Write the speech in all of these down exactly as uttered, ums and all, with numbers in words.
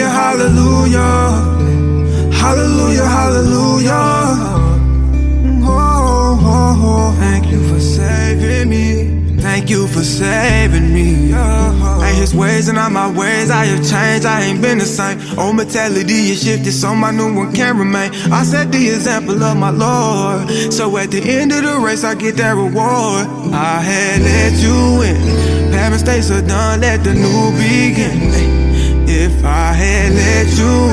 hallelujah, hallelujah, hallelujah. Oh, oh, oh. Thank you for saving me. Thank you for saving me. Oh. Ain't his ways and not my ways. I have changed, I ain't been the same. Old mentality is shifted, so my new one can't remain. I set the example of my Lord, so at the end of the race I get that reward. I had let you in. Past mistakes are done, let the new begin. If I had let you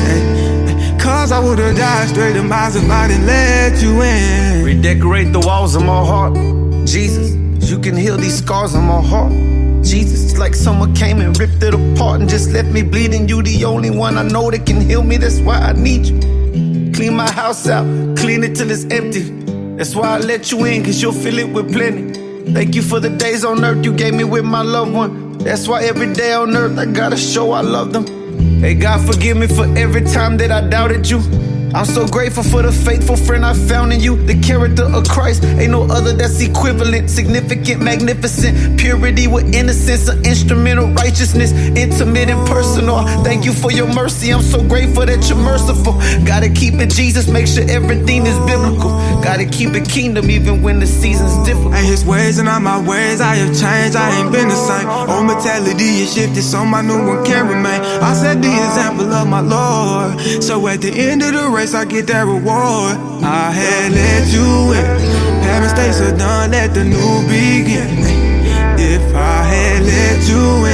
in, cause I would've died straight in miles if I didn't let you in. Redecorate the walls of my heart, Jesus. You can heal these scars on my heart, Jesus. It's like someone came and ripped it apart and just left me bleeding. You the only one I know that can heal me, that's why I need you. Clean my house out, clean it till it's empty. That's why I let you in, cause you'll fill it with plenty. Thank you for the days on earth you gave me with my loved one. That's why every day on earth I gotta show I love them. Hey God, forgive me for every time that I doubted you. I'm so grateful for the faithful friend I found in you. The character of Christ, ain't no other that's equivalent. Significant, magnificent, purity with innocence. An instrument of righteousness, intimate and personal. Thank you for your mercy, I'm so grateful that you're merciful. Gotta keep it Jesus, make sure everything is biblical. Gotta keep it kingdom even when the season's difficult. Ain't his ways and not my ways, I have changed, I ain't been the same. Old mentality is shifted, so my new one can't remain. I set the example of my Lord, so at the end of the race I get that reward. I had let you in. Past mistakes are done, let the new begin. If I had let you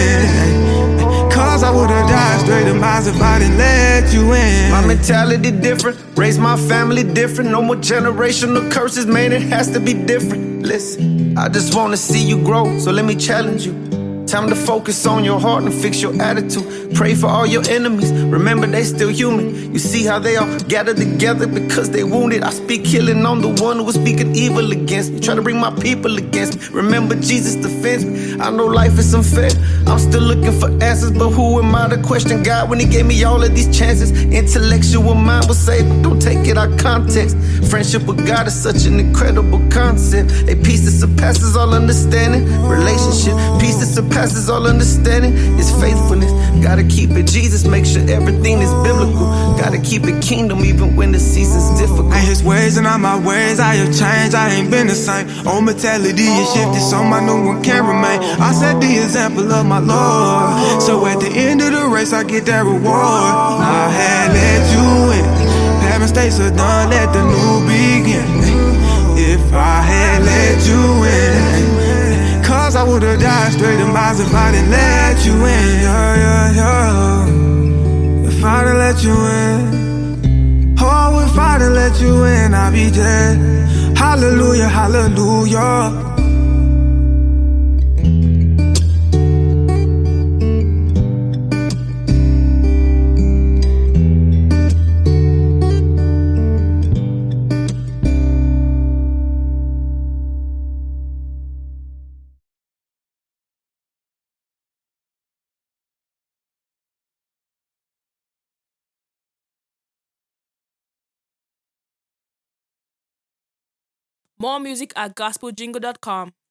in, cause I would've died straight in miles if I didn't let you in. My mentality different, raised my family different. No more generational curses, man, it has to be different. Listen, I just wanna see you grow, so let me challenge you. Time to focus on your heart and fix your attitude. Pray for all your enemies, remember they still human. You see how they all gather together because they wounded. I speak healing on the one who was speaking evil against me, try to bring my people against me. Remember Jesus defends me, I know life is unfair. I'm still looking for answers, but who am I to question God when he gave me all of these chances? Intellectual mind will say, but don't take it out of context. Friendship with God is such an incredible concept. A peace that surpasses all understanding. Relationship, peace that surpasses all understanding is faithfulness. Gotta keep it Jesus, make sure everything is biblical. Gotta keep it kingdom even when the season's difficult. Ain't his ways and not my ways, I have changed, I ain't been the same. Old mentality is shifted, so my new one can't remain. I set the example of my Lord, so at the end of the race I get that reward. I had let you in. Past mistakes are done, let the new begin. If I had let you in, cause I would've died straight in miles if I didn't let you in. Yeah, yeah, yeah. If I didn't let you in, oh, if I didn't let you in, I'd be dead. Hallelujah, hallelujah. More music at gospel jingle dot com.